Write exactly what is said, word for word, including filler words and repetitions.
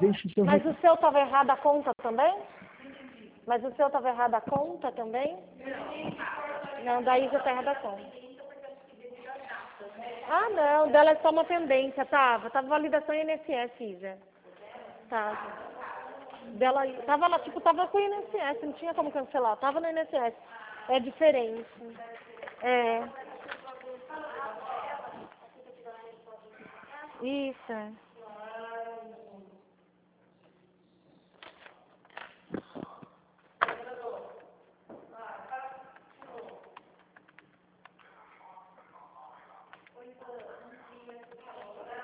deixa o seu... Mas o seu estava errado a conta também? Mas o seu estava errado a conta também? Não, daí já está errada a conta. Ah, não, dela é só uma pendência, tava. Tava validação I N S S, Isa. Tava. Dela, tava lá, tipo, tava com o I N S S, não tinha como cancelar. Tava no I N S S. É diferente. É. Isso, é.